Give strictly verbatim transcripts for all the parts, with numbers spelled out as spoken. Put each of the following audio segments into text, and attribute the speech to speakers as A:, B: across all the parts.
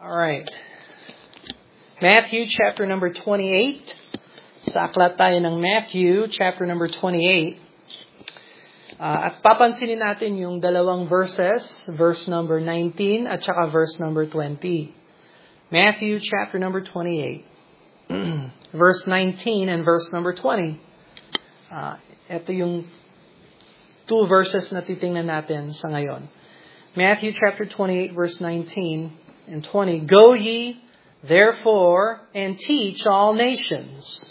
A: All right. Matthew chapter number twenty-eight. Sa aklat tayo ng Matthew chapter number twenty-eight. Uh, at papansinin natin yung dalawang verses, verse number nineteen at saka verse number twenty. Matthew chapter number twenty-eight. Verse nineteen and verse number twenty. Uh, ito yung two verses na titingnan natin sa ngayon. Matthew chapter twenty-eight verse nineteen and twenty. Go ye therefore and teach all nations,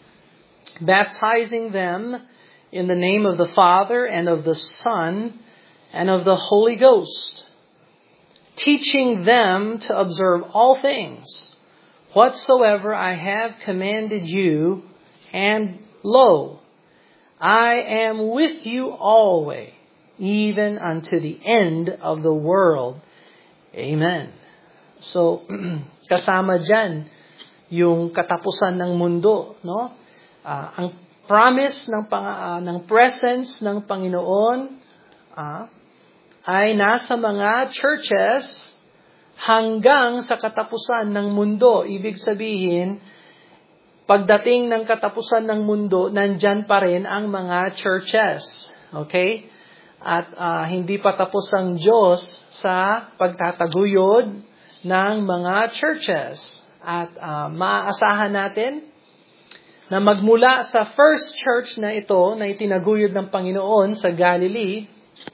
A: baptizing them in the name of the Father and of the Son and of the Holy Ghost, teaching them to observe all things whatsoever I have commanded you, and lo, I am with you always, even unto the end of the world. Amen. So, kasama dyan yung katapusan ng mundo, no? Uh, ang promise ng pang, uh, ng presence ng Panginoon uh, ay nasa mga churches hanggang sa katapusan ng mundo. Ibig sabihin, pagdating ng katapusan ng mundo, nandyan pa rin ang mga churches. Okay? At uh, hindi pa tapos ang Diyos sa pagtataguyod ng mga churches. At uh, maaasahan natin na magmula sa first church na ito na itinaguyod ng Panginoon sa Galilee,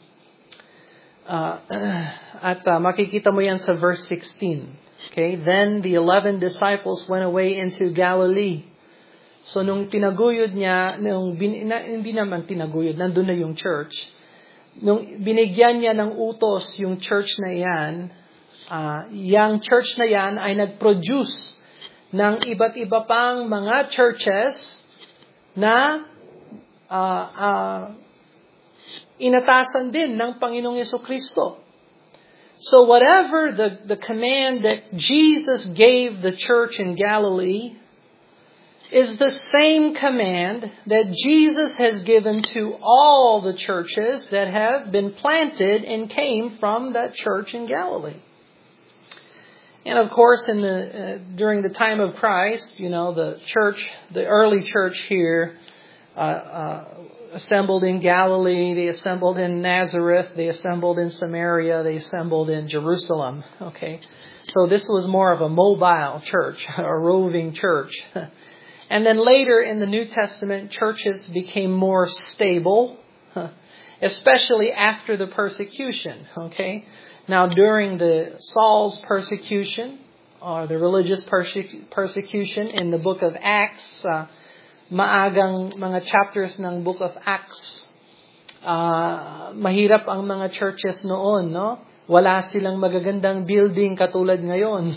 A: uh, at uh, makikita mo yan sa verse sixteen. Okay? Then the eleven disciples went away into Galilee. So nung tinaguyod niya, nung bin, na, hindi naman tinaguyod, nandun na yung church. Nung binigyan niya ng utos yung church na yan, uh, yung church na yan ay nag-produce ng iba't iba pang mga churches na uh, uh, inatasan din ng Panginoong Jesucristo. So whatever the, the command that Jesus gave the church in Galilee is the same command that Jesus has given to all the churches that have been planted and came from that church in Galilee. And of course, in the uh, during the time of Christ, you know, the church, the early church here, uh, uh, assembled in Galilee, they assembled in Nazareth, they assembled in Samaria, they assembled in Jerusalem. Okay, so this was more of a mobile church, a roving church. And then later in the New Testament, churches became more stable, especially after the persecution. Okay. Now, during the Saul's persecution, or the religious perse- persecution in the book of Acts, uh, maagang mga chapters ng book of Acts, uh, mahirap ang mga churches noon, no? Wala silang magagandang building katulad ngayon.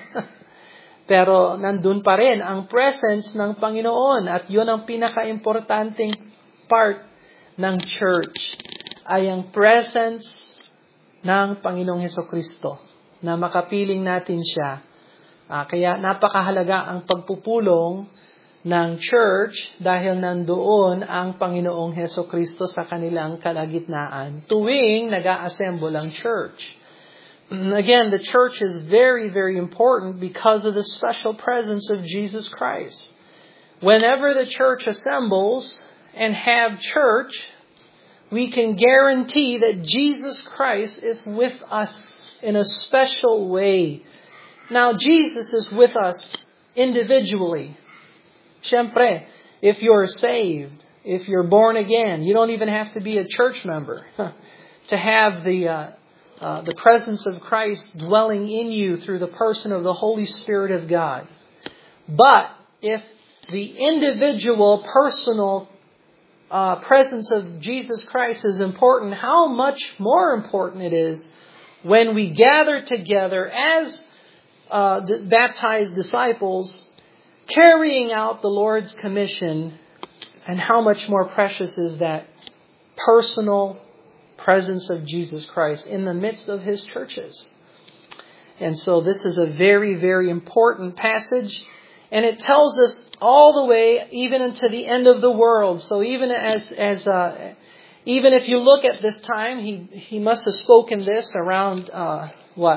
A: Pero nandun pa rin ang presence ng Panginoon, at yun ang pinaka-importanting part ng church, ay ang presence ng Panginoong Jesucristo, na makapiling natin siya. Uh, kaya napakahalaga ang pagpupulong ng church dahil nandoon ang Panginoong Jesucristo sa kanilang kalagitnaan tuwing nag-a-assemble ang church. Again, the church is very, very important because of the special presence of Jesus Christ. Whenever the church assembles and have church, we can guarantee that Jesus Christ is with us in a special way. Now, Jesus is with us individually. Siyempre, if you're saved, if you're born again, you don't even have to be a church member to have the uh, uh, the presence of Christ dwelling in you through the person of the Holy Spirit of God. But if the individual, personal Uh, presence of Jesus Christ is important, how much more important it is when we gather together as uh, d- baptized disciples, carrying out the Lord's commission, and how much more precious is that personal presence of Jesus Christ in the midst of His churches. And so this is a very, very important passage. And it tells us all the way, even into the end of the world. So even as as uh, even if you look at this time, he he must have spoken this around uh, what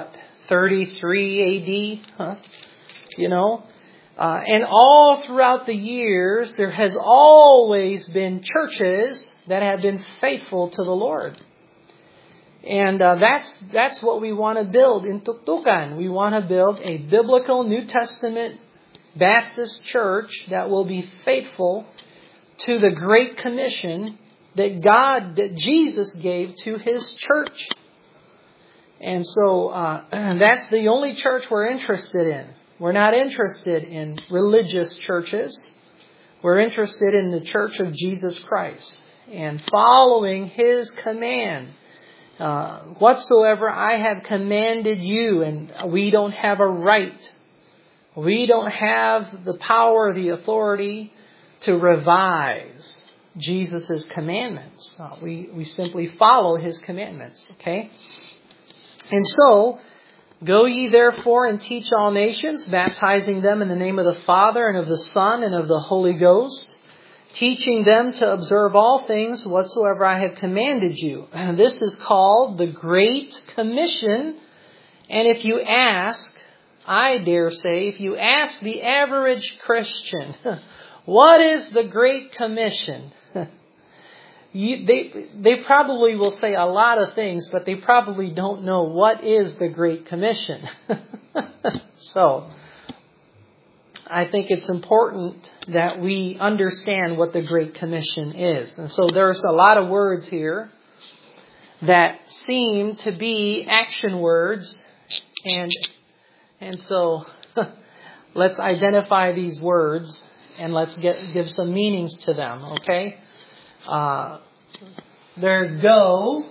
A: thirty-three A D, huh? You know, uh, and all throughout the years, there has always been churches that have been faithful to the Lord. And uh, that's that's what we want to build in Tuktukan. We want to build a biblical New Testament Baptist church that will be faithful to the Great Commission that God, that Jesus gave to His church. And so uh, that's the only church we're interested in. We're not interested in religious churches. We're interested in the church of Jesus Christ and following His command. Uh, whatsoever I have commanded you, and we don't have a right. We don't have the power, the authority to revise Jesus' commandments. Uh, we, we simply follow His commandments, okay? And so, go ye therefore and teach all nations, baptizing them in the name of the Father and of the Son and of the Holy Ghost, teaching them to observe all things whatsoever I have commanded you. And this is called the Great Commission. And if you ask, I dare say, if you ask the average Christian, what is the Great Commission? You, they they probably will say a lot of things, but they probably don't know what is the Great Commission. So, I think it's important that we understand what the Great Commission is. And so there's a lot of words here that seem to be action words. And and so let's identify these words and let's get give some meanings to them, okay? Uh, there's go.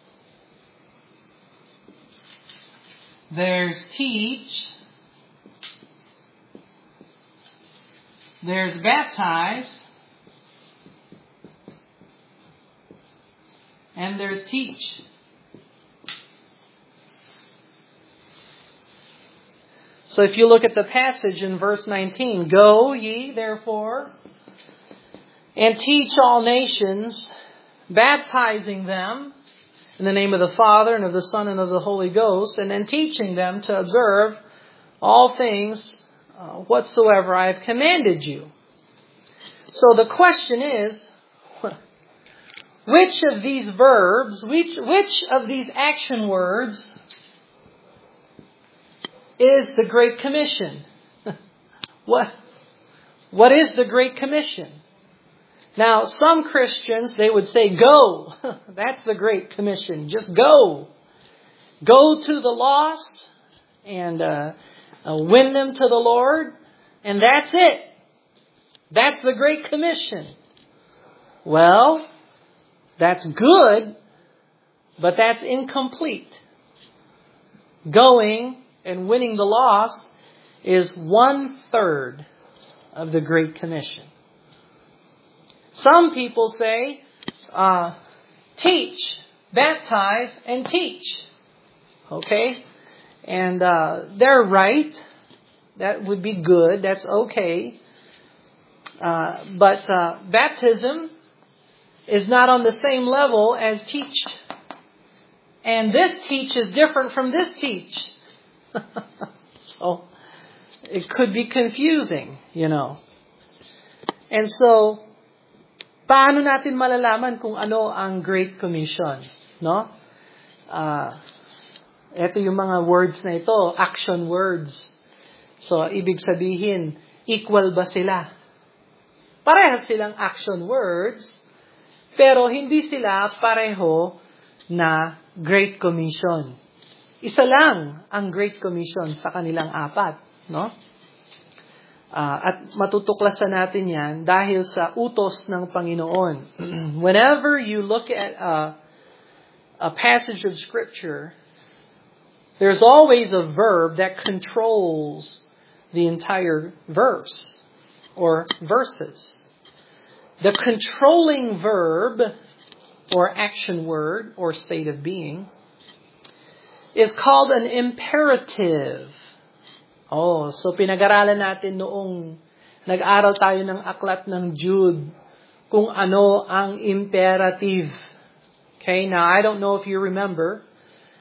A: There's teach. There's baptize. And there's teach. So if you look at the passage in verse nineteen, go ye therefore and teach all nations, baptizing them in the name of the Father and of the Son and of the Holy Ghost, and then teaching them to observe all things uh, whatsoever I have commanded you. So the question is, which of these verbs, which, which of these action words is the Great Commission? What, what is the Great Commission? Now, some Christians, they would say, go. That's the Great Commission. Just go. Go to the lost and uh, uh, win them to the Lord. And that's it. That's the Great Commission. Well, that's good, but that's incomplete. Going and winning the lost is one third of the Great Commission. Some people say, uh, teach, baptize, and teach. Okay? And uh, they're right. That would be good. That's okay. Uh, but uh, baptism is not on the same level as teach. And this teach is different from this teach. So, it could be confusing, you know. And so, paano natin malalaman kung ano ang Great Commission? No? Uh, ito yung mga words na ito, action words. So, ibig sabihin, equal ba sila? Parehas silang action words, pero hindi sila pareho na Great Commission. Isa lang ang Great Commission sa kanilang apat, no? Uh, at matutuklasan natin yan dahil sa utos ng Panginoon. Whenever you look at a, a passage of Scripture, there's always a verb that controls the entire verse or verses. The controlling verb or action word or state of being is called an imperative. Oh, so pinag-aralan natin noong nag-aral tayo ng aklat ng Jude kung ano ang imperative. Okay, now I don't know if you remember,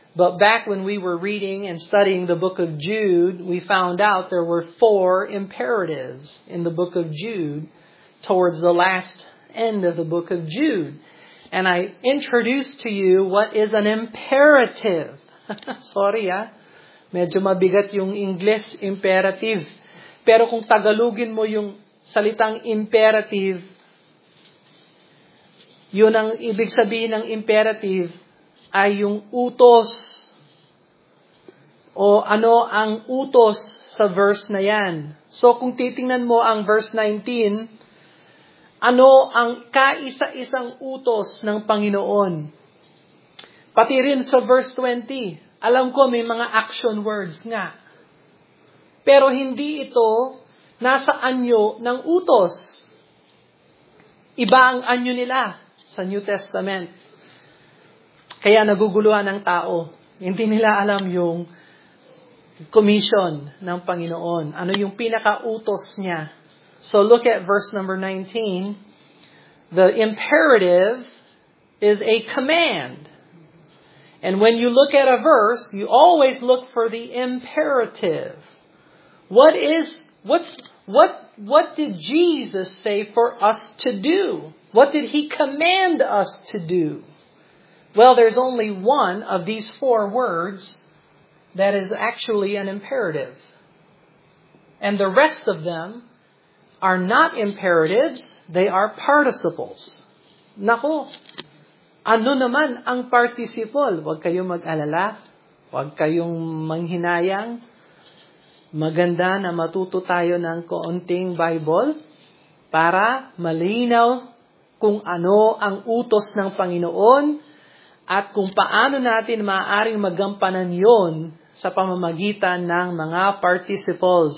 A: But back when we were reading and studying the book of Jude, we found out there were four imperatives in the book of Jude towards the last end of the book of Jude. And I introduced to you what is an imperative. Sorry ah, medyo mabigat yung English, imperative. Pero kung Tagalogin mo yung salitang imperative, yun ang ibig sabihin ng imperative ay yung utos. O ano ang utos sa verse na yan. So kung titingnan mo ang verse nineteen, ano ang kaisa-isang utos ng Panginoon? Pati rin sa verse twenty, alam ko may mga action words nga. Pero hindi ito nasa anyo ng utos. Iba ang anyo nila sa New Testament. Kaya naguguluhan ng tao. Hindi nila alam yung commission ng Panginoon. Ano yung pinaka-utos niya. So look at verse number nineteen. The imperative is a command. And when you look at a verse, you always look for the imperative. What is, what's, what, what did Jesus say for us to do? What did He command us to do? Well, there's only one of these four words that is actually an imperative. And the rest of them are not imperatives, they are participles. Nako, ano naman ang participle? Huwag kayong mag-alala, huwag kayong manghinayang. Maganda na matuto tayo ng kaunting Bible para malinaw kung ano ang utos ng Panginoon at kung paano natin maaaring magampanan yon sa pamamagitan ng mga participles.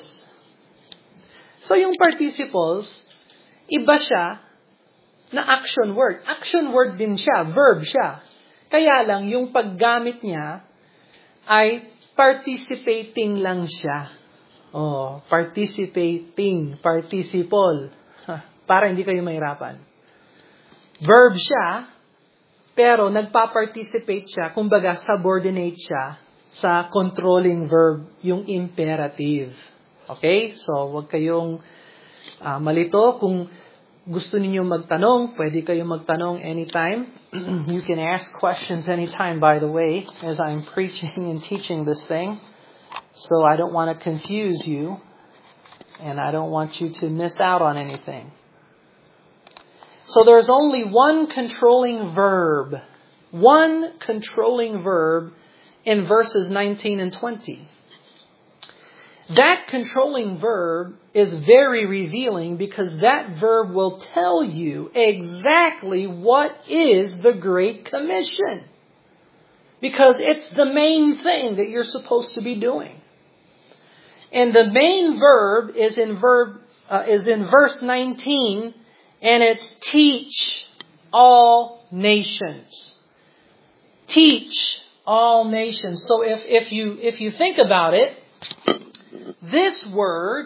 A: So yung participles, iba siya na action word. Action word din siya, verb siya. Kaya lang yung paggamit niya ay participating lang siya. Oh, participating, participle. Para hindi kayo mahirapan. Verb siya, pero nagpa-participate siya, kumbaga subordinate siya sa controlling verb, yung imperative. Okay? So, wag kayong uh, malito. Kung gusto niyo magtanong, pwede kayong magtanong anytime. You can ask questions anytime, by the way, as I'm preaching and teaching this thing. So, I don't want to confuse you, and I don't want you to miss out on anything. So there's only one controlling verb. One controlling verb in verses nineteen and twenty. That controlling verb is very revealing because that verb will tell you exactly what is the Great Commission. Because it's the main thing that you're supposed to be doing. And the main verb is in verb uh, is in verse nineteen. And it's teach all nations. Teach all nations. So if, if you if you think about it, this word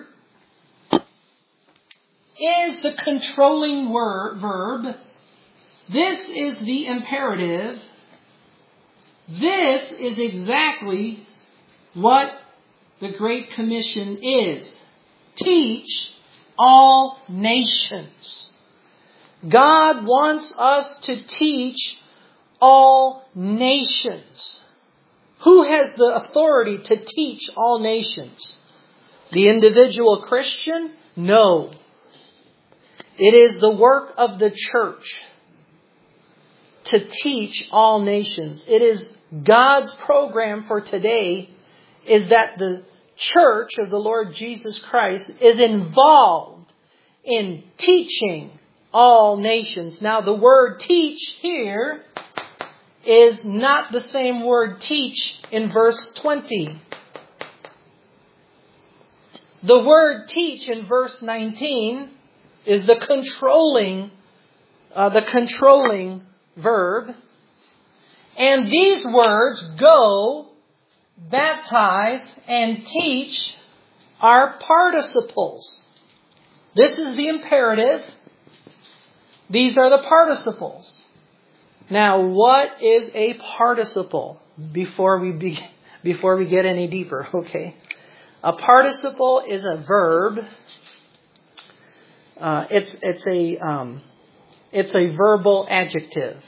A: is the controlling word verb. This is the imperative. This is exactly what the Great Commission is. Teach all nations. God wants us to teach all nations. Who has the authority to teach all nations? The individual Christian? No. It is the work of the church to teach all nations. It is God's program for today is that the church of the Lord Jesus Christ is involved in teaching all nations. Now, the word teach here is not the same word teach in verse twenty. The word teach in verse nineteen is the controlling, uh, the controlling verb. And these words, go, baptize, and teach, are participles. This is the imperative. These are the participles. Now, what is a participle? before we be, before we get any deeper, okay? A participle is a verb. Uh, it's it's a um, it's a verbal adjective.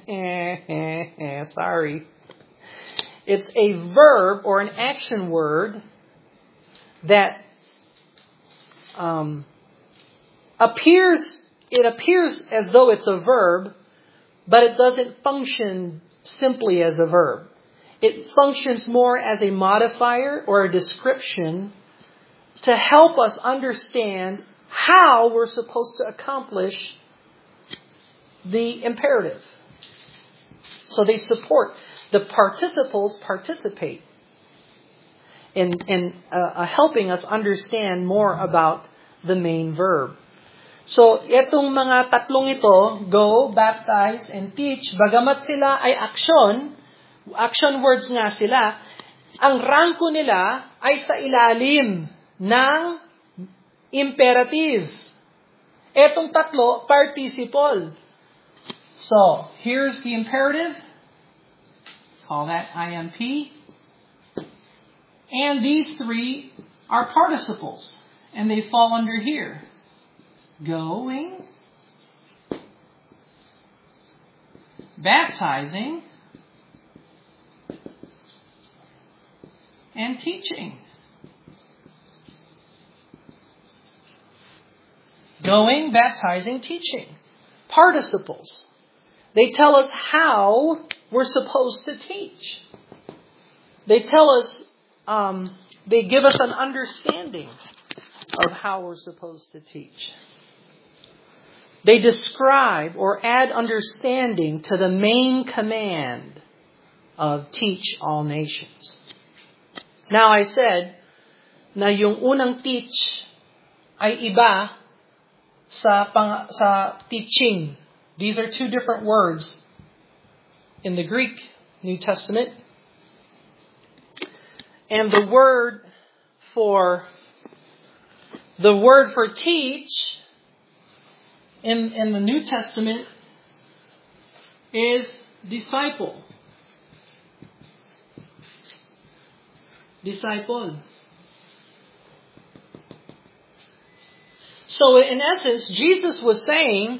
A: Sorry. It's a verb or an action word that um, appears. It appears as though it's a verb, but it doesn't function simply as a verb. It functions more as a modifier or a description to help us understand how we're supposed to accomplish the imperative. So they support. The participles participate in, in uh, helping us understand more about the main verb. So, itong mga tatlong ito, go, baptize, and teach, bagamat sila ay action, action words nga sila, ang rangko nila ay sa ilalim ng imperative. Etong tatlo, participle. So, here's the imperative. Call that I M P. And these three are participles. And they fall under here. Going, baptizing, and teaching. Going, baptizing, teaching. Participles. They tell us how we're supposed to teach. They tell us, um, they give us an understanding of how we're supposed to teach. They describe or add understanding to the main command of teach all nations. Now I said na yung unang teach ay iba sa pang, sa teaching. These are two different words in the Greek New Testament. And the word for the word for teach in, in the New Testament is disciple. Disciple. So in essence, Jesus was saying,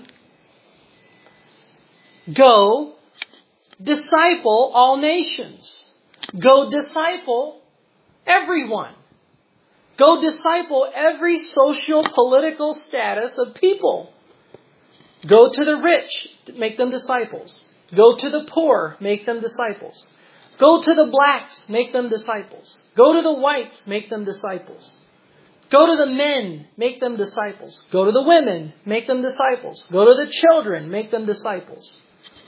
A: go disciple all nations. Go disciple everyone. Go disciple every social, political status of people. Go to the rich, make them disciples. Go to the poor, make them disciples. Go to the blacks, make them disciples. Go to the whites, make them disciples. Go to the men, make them disciples. Go to the women, make them disciples. Go to the children, make them disciples.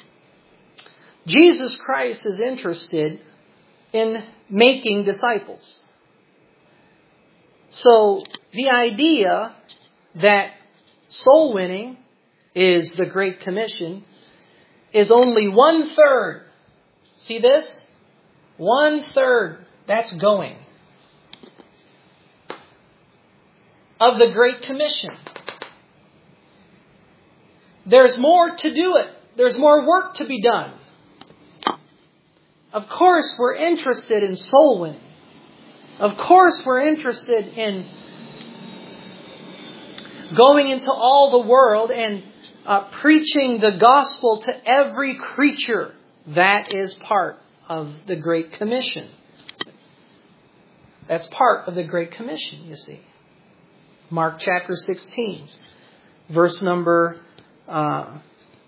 A: Jesus Christ is interested in making disciples. So the idea that soul winning is the Great Commission is only one third. See this? One third. That's going. Of the Great Commission. There's more to do it. There's more work to be done. Of course, we're interested in soul winning. Of course, we're interested in going into all the world and uh, preaching the gospel to every creature. That is part of the Great Commission. That's part of the Great Commission, you see. Mark chapter sixteen, verse number uh,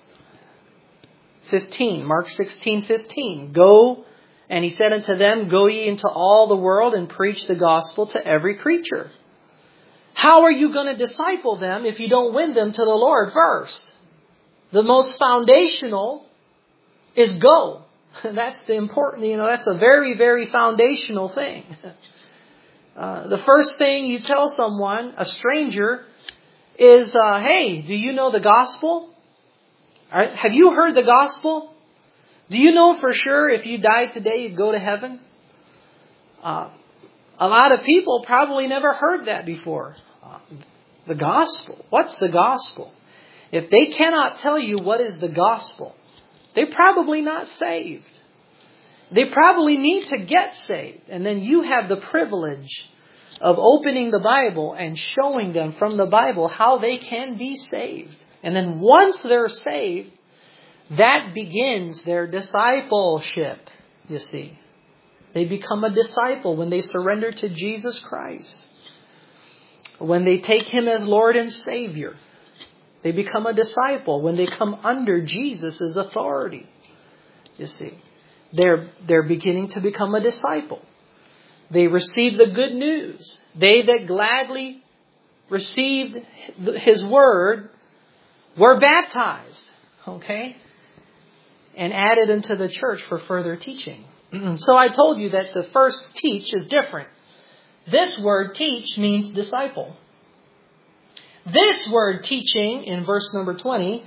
A: fifteen. Mark sixteen, fifteen. Go, and he said unto them, go ye into all the world and preach the gospel to every creature. How are you going to disciple them if you don't win them to the Lord first? The most foundational is go. That's the important, you know, that's a very, very foundational thing. Uh, the first thing you tell someone, a stranger, is, uh, hey, do you know the gospel? Right, have you heard the gospel? Do you know for sure if you died today, you'd go to heaven? Uh, a lot of people probably never heard that before. Uh, the gospel. What's the gospel? If they cannot tell you what is the gospel, they're probably not saved. They probably need to get saved. And then you have the privilege of opening the Bible and showing them from the Bible how they can be saved. And then once they're saved, that begins their discipleship, you see. They become a disciple when they surrender to Jesus Christ. When they take Him as Lord and Savior. They become a disciple when they come under Jesus' authority. You see. They're, they're beginning to become a disciple. They receive the good news. They that gladly received His word were baptized. Okay? And added into the church for further teaching. So I told you that the first teach is different. This word teach means disciple. This word teaching in verse number twenty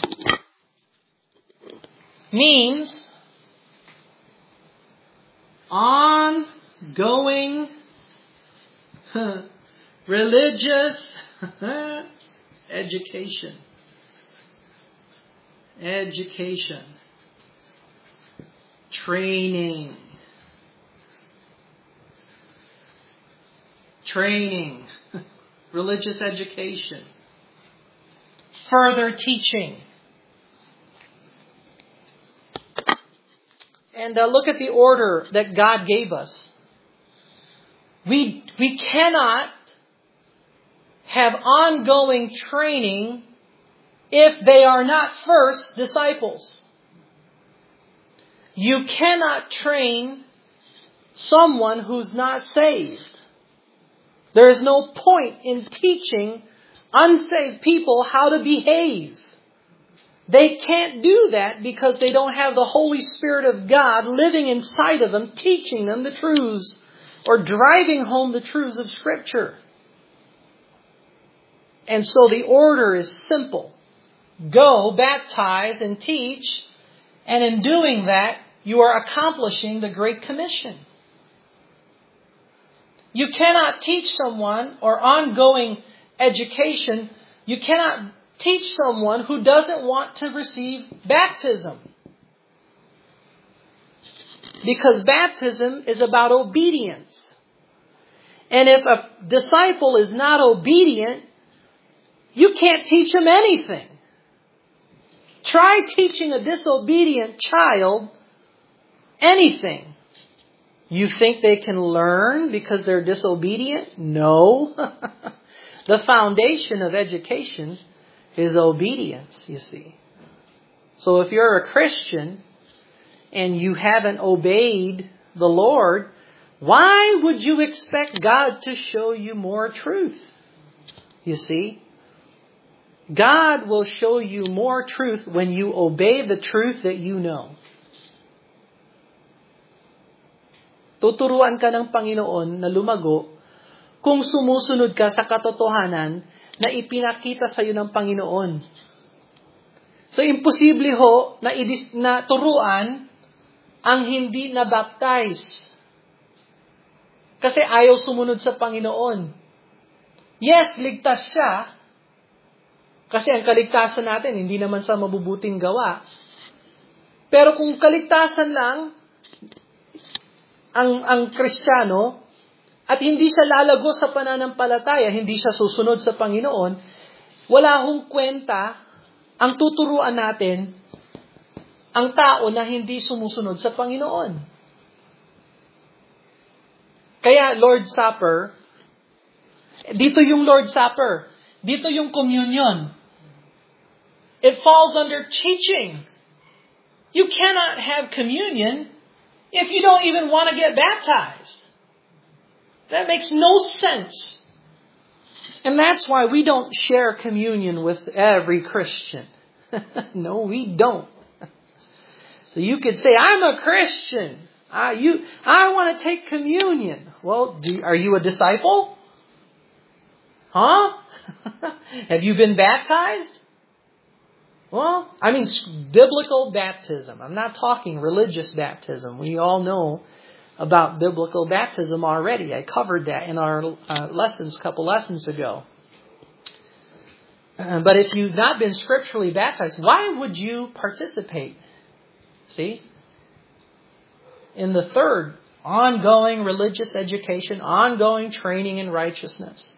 A: means ongoing religious education. Education. Training. Training. Religious education. Further teaching. And uh, look at the order that God gave us. We, we cannot have ongoing training if they are not first disciples. You cannot train someone who's not saved. There is no point in teaching unsaved people how to behave. They can't do that because they don't have the Holy Spirit of God living inside of them, teaching them the truths or driving home the truths of Scripture. And so the order is simple. Go, baptize, and teach. And in doing that, you are accomplishing the Great Commission. You cannot teach someone or ongoing education. You cannot teach someone who doesn't want to receive baptism. Because baptism is about obedience. And if a disciple is not obedient, you can't teach him anything. Try teaching a disobedient child anything. You think they can learn because they're disobedient? No. The foundation of education is obedience, you see. So if you're a Christian and you haven't obeyed the Lord, why would you expect God to show you more truth? You see? God will show you more truth when you obey the truth that you know. Tuturuan ka ng Panginoon na lumago kung sumusunod ka sa katotohanan na ipinakita sa iyo ng Panginoon. So, imposible ho na, idis, na turuan ang hindi na-baptize. Kasi ayaw sumunod sa Panginoon. Yes, ligtas siya. Kasi ang kaligtasan natin, hindi naman sa mabubuting gawa. Pero kung kaligtasan lang, ang, ang Kristiyano, at hindi siya lalago sa pananampalataya, hindi siya susunod sa Panginoon, wala hong kwenta ang tuturuan natin ang tao na hindi sumusunod sa Panginoon. Kaya Lord's Supper, dito yung Lord's Supper, dito yung communion. It falls under teaching. You cannot have communion if you don't even want to get baptized. That makes no sense. And that's why we don't share communion with every Christian. No, we don't. So you could say, I'm a Christian. I, you, I want to take communion. Well, do, are you a disciple? Huh? Have you been baptized? Well, I mean biblical baptism. I'm not talking religious baptism. We all know about biblical baptism already. I covered that in our uh, lessons a couple lessons ago. Uh, but if you've not been scripturally baptized, why would you participate? See? in the third, ongoing religious education, ongoing training in righteousness.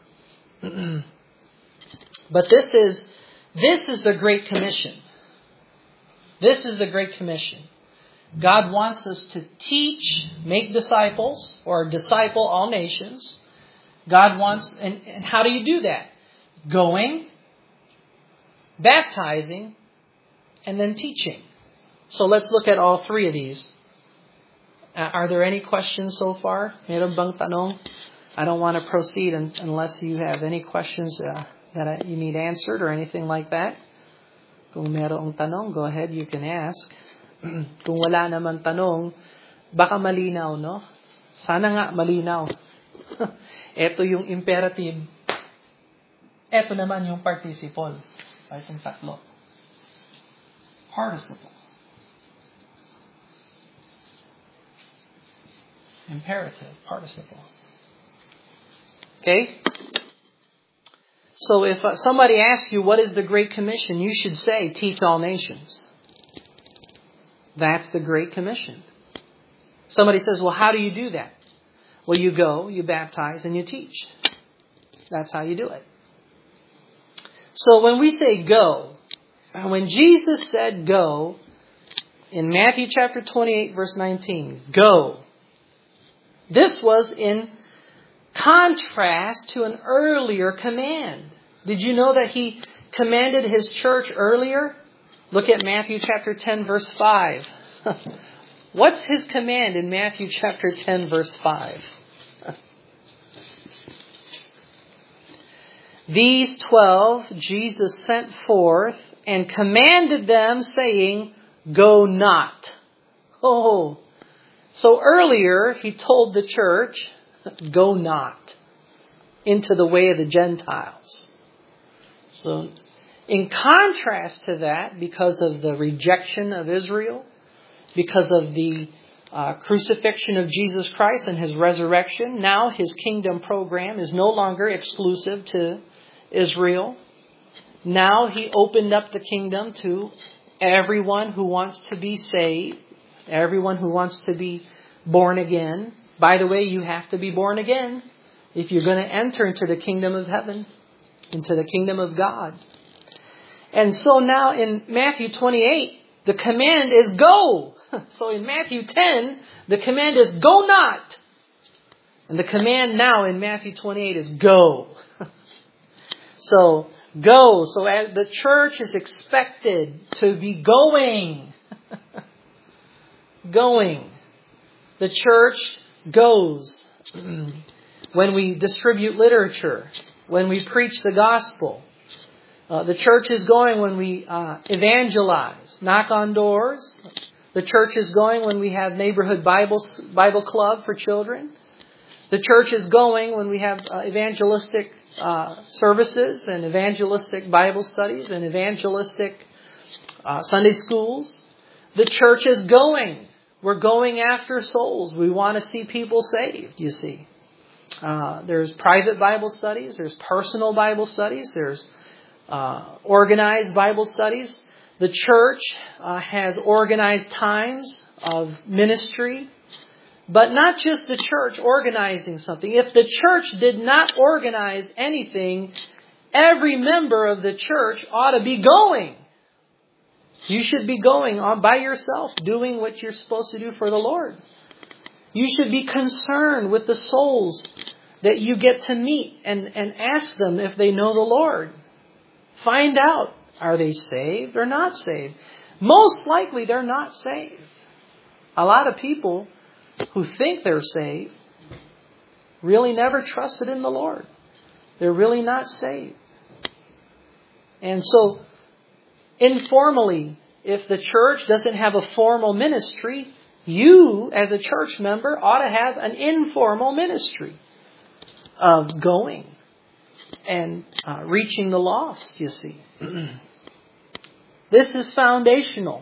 A: But this is this is the Great Commission. This is the Great Commission. God wants us to teach, make disciples, or disciple all nations. God wants, and, and how do you do that? Going, baptizing, and then teaching. So let's look at all three of these. Uh, are there any questions so far? Meron bang tanong? I don't want to proceed un- unless you have any questions uh, that I, you need answered or anything like that. Kung merong tanong, go ahead, you can ask. Kung wala naman tanong, baka malinaw, no? Sana nga malinaw. Ito yung imperative. Ito naman yung participle. Itong tatlo. Participle. Imperative, participle. Okay? So if uh, somebody asks you, what is the Great Commission? You should say, teach all nations. That's the Great Commission. Somebody says, well, how do you do that? Well, you go, you baptize, and you teach. That's how you do it. So when we say go, when Jesus said go, in Matthew chapter twenty-eight, verse nineteen, go. This was in contrast to an earlier command. Did you know that He commanded His church earlier? Look at Matthew chapter ten, verse five. What's His command in Matthew chapter ten, verse five? These twelve Jesus sent forth and commanded them, saying, go not. Oh, so earlier He told the church, go not into the way of the Gentiles. So, in contrast to that, because of the rejection of Israel, because of the uh, crucifixion of Jesus Christ and His resurrection, now His kingdom program is no longer exclusive to Israel. Now He opened up the kingdom to everyone who wants to be saved, everyone who wants to be born again. By the way, you have to be born again if you're going to enter into the kingdom of heaven, into the kingdom of God. And so now in Matthew twenty-eight, the command is go. So in Matthew ten, the command is go not. And the command now in Matthew twenty-eight is go. So go. So as the church is expected to be going. Going. The church goes. When we distribute literature, when we preach the gospel. Uh, the church is going when we uh, evangelize, knock on doors. The church is going when we have neighborhood Bible, Bible club for children. The church is going when we have uh, evangelistic uh, services and evangelistic Bible studies and evangelistic uh, Sunday schools. The church is going. We're going after souls. We want to see people saved, you see. Uh, there's private Bible studies. There's personal Bible studies. There's uh, organized Bible studies. The church uh, has organized times of ministry. But not just the church organizing something. If the church did not organize anything, every member of the church ought to be going. You should be going on by yourself, doing what you're supposed to do for the Lord. You should be concerned with the souls that you get to meet and, and ask them if they know the Lord. Find out, are they saved or not saved? Most likely they're not saved. A lot of people who think they're saved really never trusted in the Lord. They're really not saved. And so, informally, if the church doesn't have a formal ministry, you, as a church member, ought to have an informal ministry of going and uh, reaching the lost, you see. This is foundational.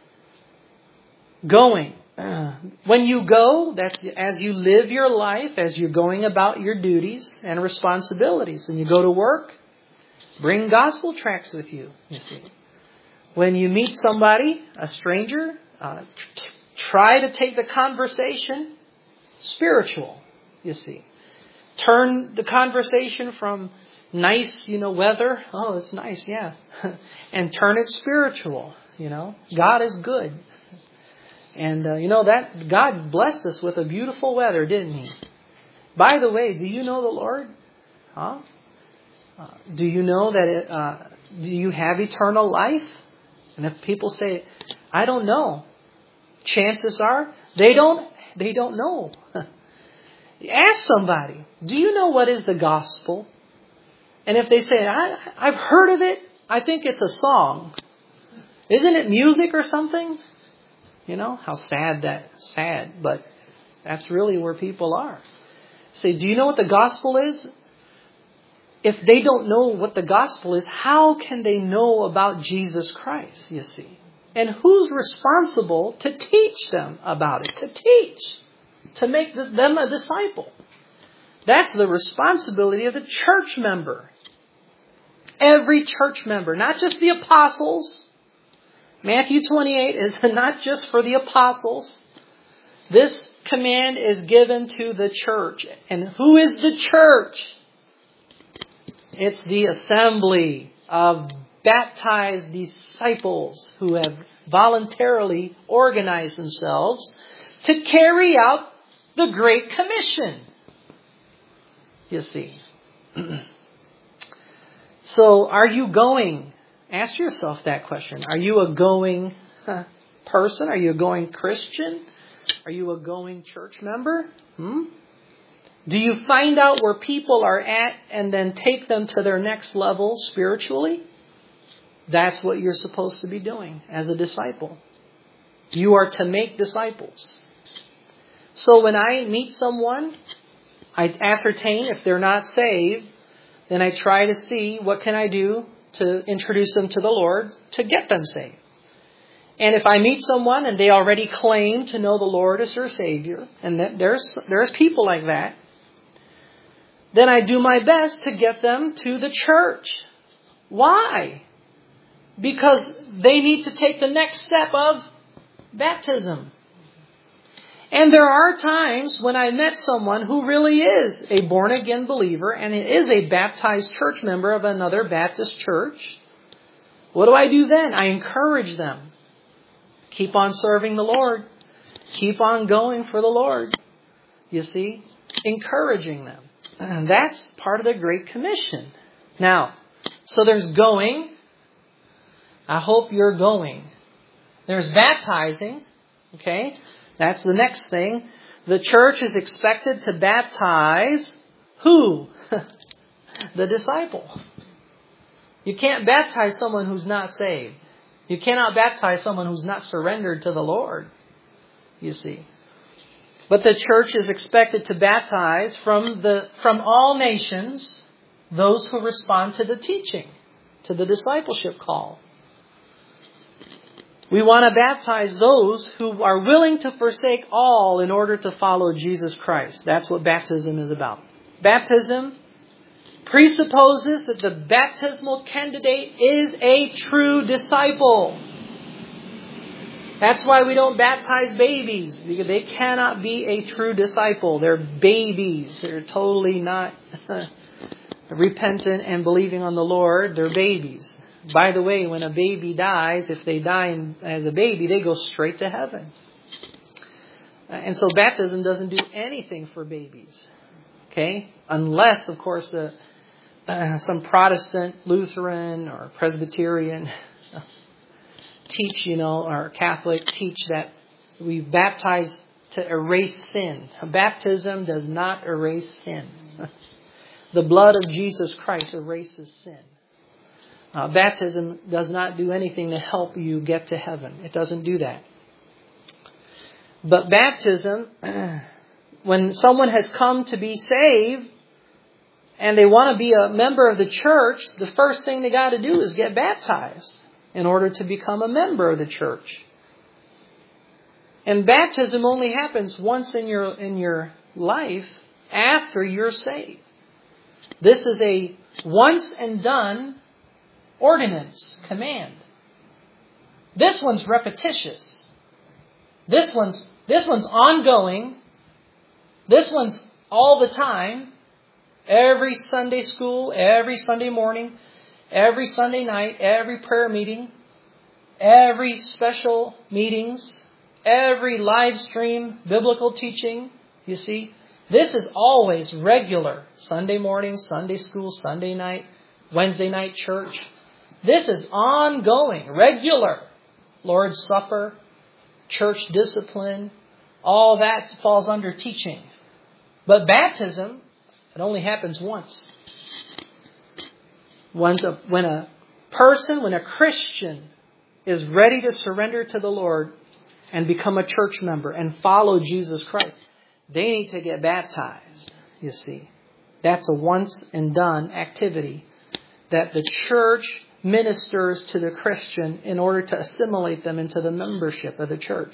A: Going. Uh, when you go, that's as you live your life, as you're going about your duties and responsibilities. When you go to work, bring gospel tracts with you, you see. When you meet somebody, a stranger, uh, try to take the conversation spiritual, you see. Turn the conversation from nice, you know, weather. Oh, it's nice, yeah. And turn it spiritual, you know. God is good. And, uh, you know, that God blessed us with a beautiful weather, didn't He? By the way, do you know the Lord? Huh? Uh, do you know that it, uh, do you have eternal life? And if people say, I don't know, chances are they don't, they don't know. Ask somebody, do you know what is the gospel? And if they say, I, I've heard of it, I think it's a song. Isn't it music or something? You know, how sad that, sad, but that's really where people are. Say, do you know what the gospel is? If they don't know what the gospel is, how can they know about Jesus Christ, you see? And who's responsible to teach them about it? To teach. To make them a disciple. That's the responsibility of the church member. Every church member, not just the apostles. Matthew twenty-eight is not just for the apostles. This command is given to the church. And who is the church? It's the assembly of baptized disciples who have voluntarily organized themselves to carry out the Great Commission. You see. So, are you going? Ask yourself that question. Are you a going huh, person? Are you a going Christian? Are you a going church member? Hmm? Do you find out where people are at and then take them to their next level spiritually? That's what you're supposed to be doing as a disciple. You are to make disciples. So when I meet someone, I ascertain if they're not saved, then I try to see what can I do to introduce them to the Lord to get them saved. And if I meet someone and they already claim to know the Lord as their Savior, and there's there's people like that, then I do my best to get them to the church. Why? Because they need to take the next step of baptism. And there are times when I met someone who really is a born-again believer and is a baptized church member of another Baptist church. What do I do then? I encourage them. Keep on serving the Lord. Keep on going for the Lord. You see? Encouraging them. And that's part of the Great Commission. Now, so there's going. I hope you're going. There's baptizing. Okay? That's the next thing. The church is expected to baptize who? The disciple. You can't baptize someone who's not saved. You cannot baptize someone who's not surrendered to the Lord. You see. But the church is expected to baptize from the from all nations those who respond to the teaching, to the discipleship call. We want to baptize those who are willing to forsake all in order to follow Jesus Christ. That's what baptism is about. Baptism presupposes that the baptismal candidate is a true disciple. That's why we don't baptize babies, because they cannot be a true disciple. They're babies. They're totally not repentant and believing on the Lord. They're babies. By the way, when a baby dies, if they die as a baby, they go straight to heaven. And so baptism doesn't do anything for babies. Okay? Unless, of course, uh, uh, some Protestant, Lutheran, or Presbyterian teach, you know, or Catholic teach that we baptize to erase sin. Baptism does not erase sin. The blood of Jesus Christ erases sin. Uh, baptism does not do anything to help you get to heaven. It doesn't do that. But baptism, when someone has come to be saved and they want to be a member of the church, the first thing they got to do is get baptized in order to become a member of the church. And baptism only happens once in your in your life after you're saved. This is a once and done ordinance, command. This one's repetitious. This one's, this one's ongoing. This one's all the time. Every Sunday school, every Sunday morning, every Sunday night, every prayer meeting, every special meetings, every live stream biblical teaching. You see, this is always regular. Sunday morning, Sunday school, Sunday night, Wednesday night church. This is ongoing, regular. Lord's Supper, church discipline, all that falls under teaching. But baptism, it only happens once. When a, when a person, when a Christian is ready to surrender to the Lord and become a church member and follow Jesus Christ, they need to get baptized, you see. That's a once and done activity that the church ministers to the Christian in order to assimilate them into the membership of the church.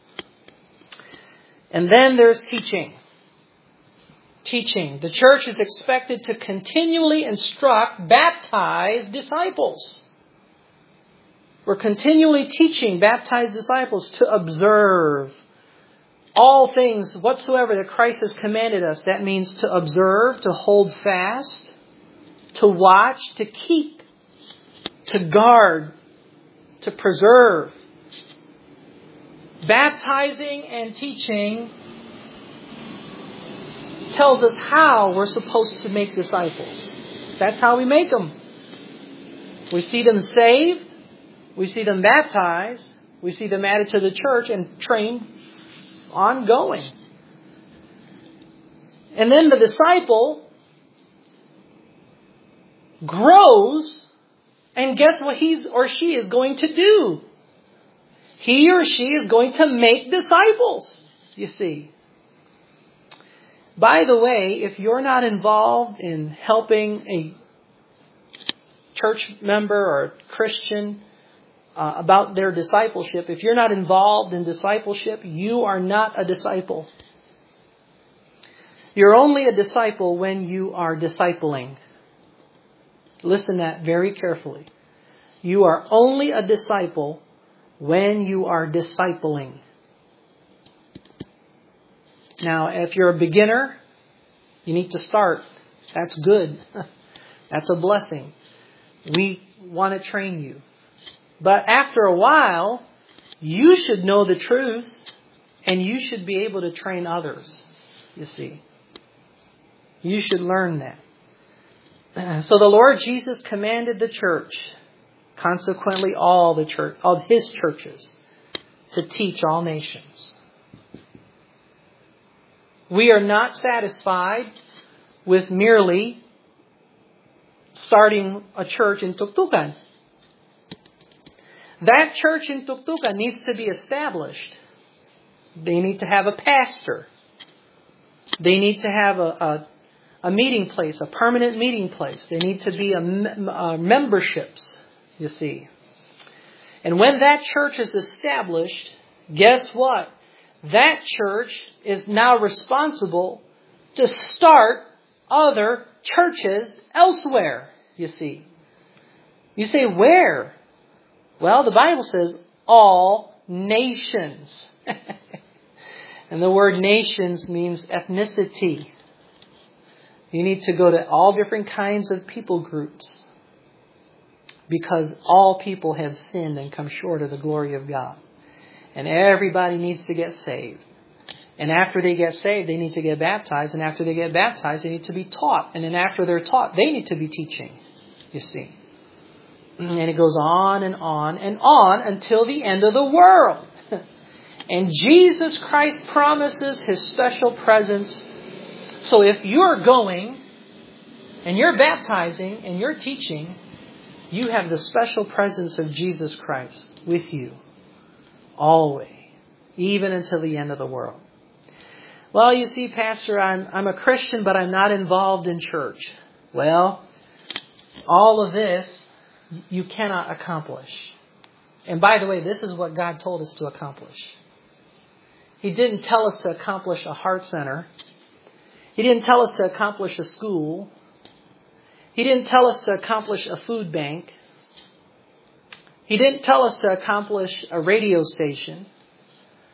A: And then there's teaching. Teaching. The church is expected to continually instruct baptized disciples. We're continually teaching baptized disciples to observe all things whatsoever that Christ has commanded us. That means to observe, to hold fast, to watch, to keep, to guard, to preserve. Baptizing and teaching tells us how we're supposed to make disciples. That's how we make them. We see them saved. We see them baptized. We see them added to the church and trained ongoing. And then the disciple grows, and guess what he's or she is going to do? He or she is going to make disciples, you see. By the way, if you're not involved in helping a church member or Christian uh, about their discipleship, if you're not involved in discipleship, you are not a disciple. You're only a disciple when you are discipling. Listen to that very carefully. You are only a disciple when you are discipling. Now, if you're a beginner, you need to start. That's good. That's a blessing. We want to train you. But after a while, you should know the truth and you should be able to train others, you see. You should learn that. So the Lord Jesus commanded the church, consequently all the church of His churches, to teach all nations. We are not satisfied with merely starting a church in Tuktukan. That church in Tuktukan needs to be established. They need to have a pastor. They need to have a, a, a meeting place, a permanent meeting place. They need to be a, a memberships, you see. And when that church is established, guess what? That church is now responsible to start other churches elsewhere, you see. You say, where? Well, the Bible says all nations. And the word nations means ethnicity. You need to go to all different kinds of people groups, because all people have sinned and come short of the glory of God. And everybody needs to get saved. And after they get saved, they need to get baptized. And after they get baptized, they need to be taught. And then after they're taught, they need to be teaching, you see. And it goes on and on and on until the end of the world. And Jesus Christ promises His special presence. So if you're going and you're baptizing and you're teaching, you have the special presence of Jesus Christ with you. Always. Even until the end of the world. Well, you see, Pastor, I'm, I'm a Christian, but I'm not involved in church. Well, all of this you cannot accomplish. And by the way, this is what God told us to accomplish. He didn't tell us to accomplish a heart center. He didn't tell us to accomplish a school. He didn't tell us to accomplish a food bank. He didn't tell us to accomplish a radio station.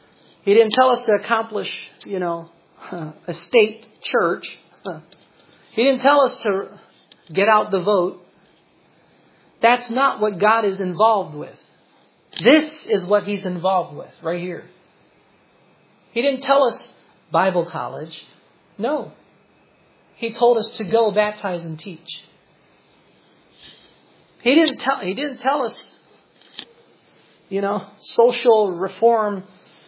A: He didn't tell us to accomplish, you know, a state church. He didn't tell us to get out the vote. That's not what God is involved with. This is what He's involved with right here. He didn't tell us Bible college. No. He told us to go baptize and teach. He didn't tell, he didn't tell us, you know, social reform,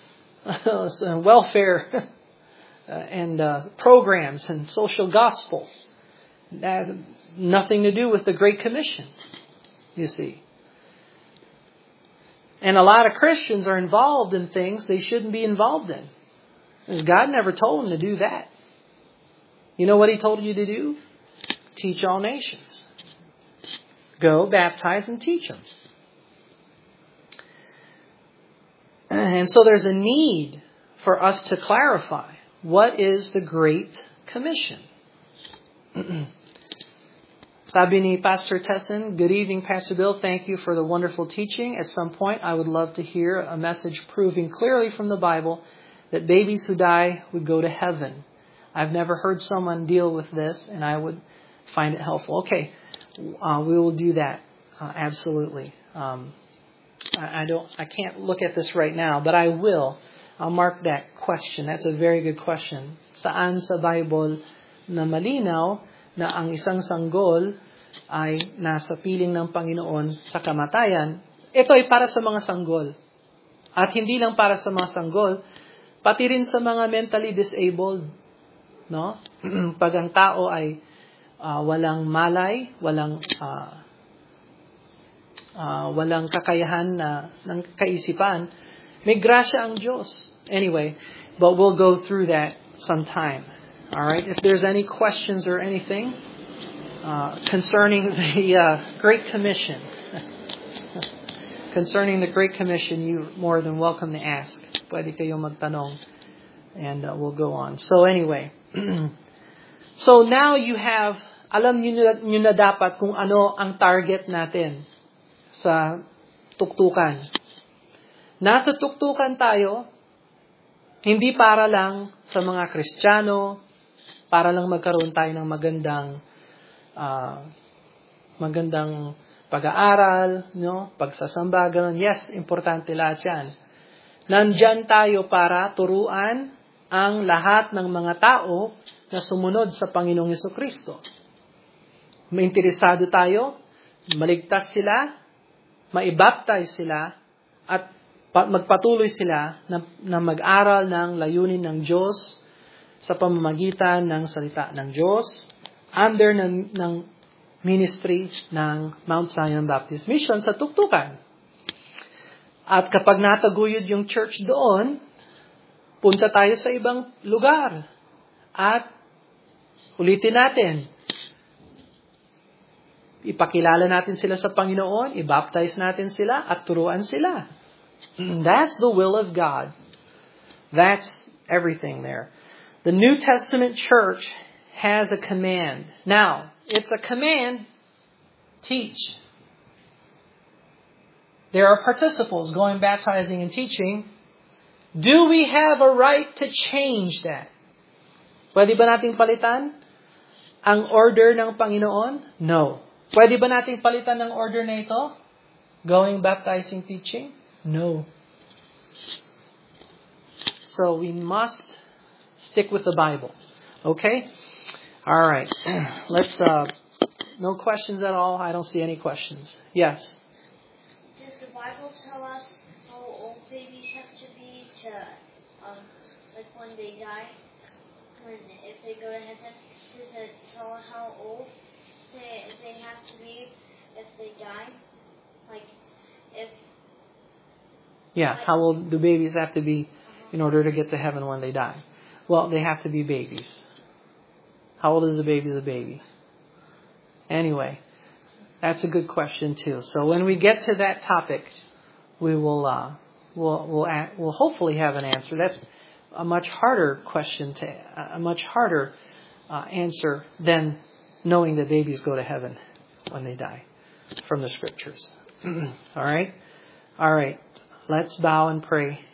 A: welfare, and uh, programs and social gospel. That had nothing to do with the Great Commission, you see. And a lot of Christians are involved in things they shouldn't be involved in. Because God never told them to do that. You know what He told you to do? Teach all nations. Go, baptize, and teach them. And so there's a need for us to clarify what is the Great Commission. Sabi ni Pastor Tessin, good evening, Pastor Bill. Thank you for the wonderful teaching. At some point, I would love to hear a message proving clearly from the Bible that babies who die would go to heaven. I've never heard someone deal with this, and I would find it helpful. Okay, uh, we will do that. Uh, absolutely. Um, I, I don't. I can't look at this right now, but I will. I'll mark that question. That's a very good question. Saan sa Bible na malinaw na ang isang sanggol ay nasa piling ng Panginoon sa kamatayan? Ito ay para sa mga sanggol. At hindi lang para sa mga sanggol, pati rin sa mga mentally disabled. No? Pag ang tao ay uh, walang malay, walang uh, uh, walang kakayahan na ng kaisipan, may grasya ang Diyos. Anyway, but we'll go through that sometime. All right. If there's any questions or anything uh, concerning the uh, Great Commission, concerning the Great Commission, you're more than welcome to ask. Pwede kayong magtanong, and uh, we'll go on. So anyway, so now you have, alam niyo nyo na dapat kung ano ang target natin sa tuktukan. Nasa tuktukan tayo, hindi para lang sa mga Kristiyano, para lang magkaroon tayo ng magandang uh, magandang pag-aaral, no? Pagsasamba, ganun. Yes, importante lahat yan. Nandyan tayo para turuan ang lahat ng mga tao na sumunod sa Panginoong Jesucristo. May interesado tayo, maligtas sila, maibaptize sila, at magpatuloy sila na, na mag-aral ng layunin ng Diyos sa pamamagitan ng salita ng Diyos under ng, ng ministry ng Mount Zion Baptist Mission sa tuktukan. At kapag nataguyod yung church doon, punta tayo sa ibang lugar at ulitin natin. Ipakilala natin sila sa Panginoon, i-baptize natin sila at turuan sila. That's the will of God. That's everything there. The New Testament church has a command. Now, it's a command, teach. There are participles going, baptizing, and teaching. Do we have a right to change that? Pwede ba nating palitan ang order ng Panginoon? No. Pwede ba nating palitan ang order na ito? Going, baptizing, teaching? No. So we must stick with the Bible. Okay? All right. Let's, uh, no questions at all. I don't see any questions. Yes?
B: Does the Bible tell us how old babies have to be to, um, like when they die? When, if they go to heaven, does it tell how old they, they have to be if they die? Like, if...
A: Yeah, how old do babies have to be in order to get to heaven when they die? Well, they have to be babies. How old is a baby is a baby? Anyway, that's a good question too. So when we get to that topic, we will uh, we'll we'll we'll hopefully have an answer. That's a much harder question to a much harder uh, answer than knowing that babies go to heaven when they die from the Scriptures. All right, all right. Let's bow and pray,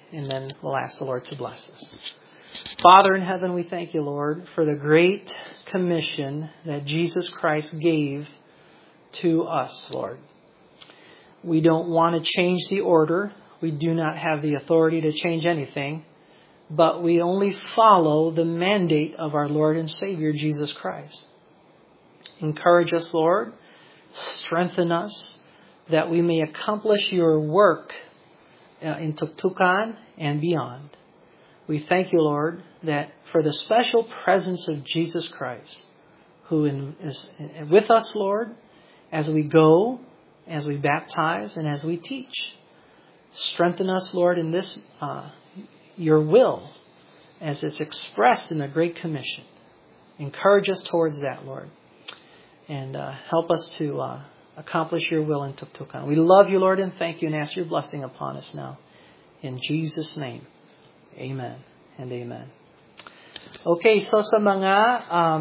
A: and then we'll ask the Lord to bless us. Father in heaven, we thank you, Lord, for the great commission that Jesus Christ gave to us, Lord. We don't want to change the order. We do not have the authority to change anything, but we only follow the mandate of our Lord and Savior, Jesus Christ. Encourage us, Lord. Strengthen us that we may accomplish your work in Tuktukan and beyond. We thank you, Lord, that for the special presence of Jesus Christ, who is with us, Lord, as we go, as we baptize, and as we teach. Strengthen us, Lord, in this, uh, your will, as it's expressed in the Great Commission. Encourage us towards that, Lord. And uh, help us to uh, accomplish your will in Tuktukan. We love you, Lord, and thank you, and ask your blessing upon us now. In Jesus' name, amen and amen. Okay, so sa mga um,